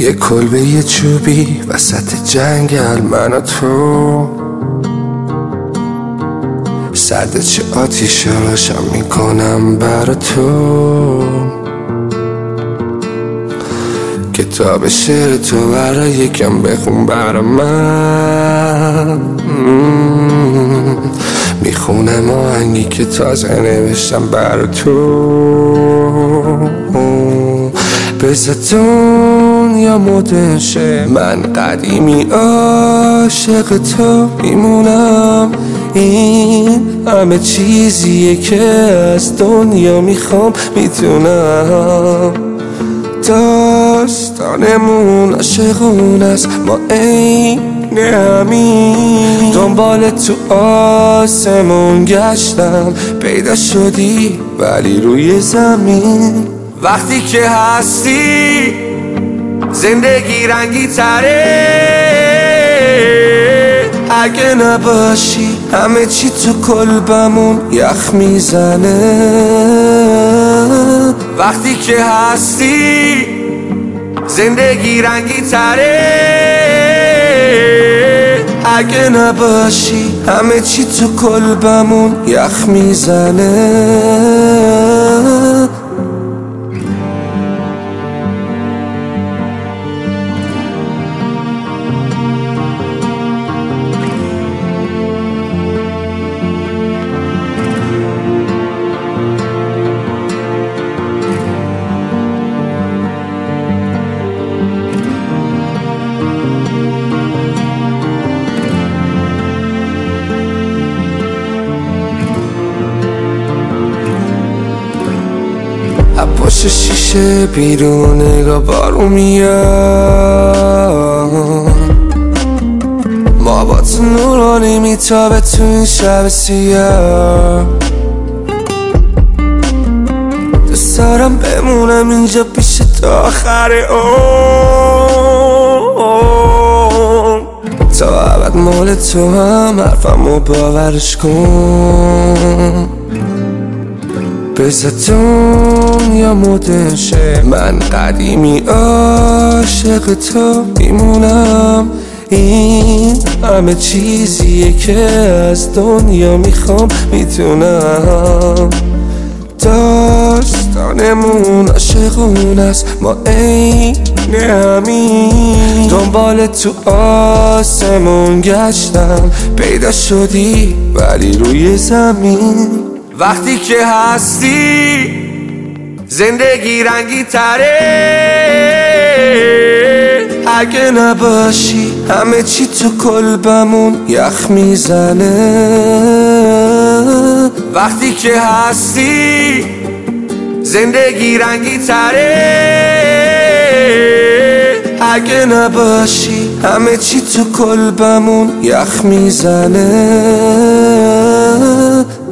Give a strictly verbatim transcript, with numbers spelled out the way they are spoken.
یه کلبه یه چوبی وسط جنگل، من و تو سرد چه آتیش روشن میکنم برا تو. کتاب شعر تو برا یکم بخون برا من، میخونم آهنگی که تازه نوشتم برا تو. بذار دنیا مدرن شه، من قدیمی عاشق تو میمونم. این همه چیزیه که از دنیا میخوام میتونم. داستانمون عاشقون است، ما عین همین. دنبال تو آسمون گشتم، پیدا شدی ولی روی زمین. وقتی که هستی زندگی رنگی تره، اگه نباشی همه چی تو قلبمون یخ میزنه. وقتی که هستی زندگی رنگی تره، اگه نباشی همه چی تو قلبمون یخ میزنه. پشت شیشه بیرون نگاه بارون میاد، ما با تو نورانی میتابه تو این شب سیاه. دوست دارم بمونم اینجا پیش تا آخر عمر، تا ابد مال تو هم حرفمو باورش کن. بذار دنیا مدرن شه، من قدیمی عاشق تو میمونم. این همه چیزیه که از دنیا میخوام میتونم. داستانمون عاشقون است، ما عین همین. دنبال تو آسمون گشتم، پیدا شدی ولی روی زمین. وقتی که هستی زندگی رنگی تره، اگه نباشی همه چی تو قلبمون یخ میزنه. وقتی که هستی زندگی رنگی تره، اگه نباشی همه چی تو قلبمون یخ میزنه.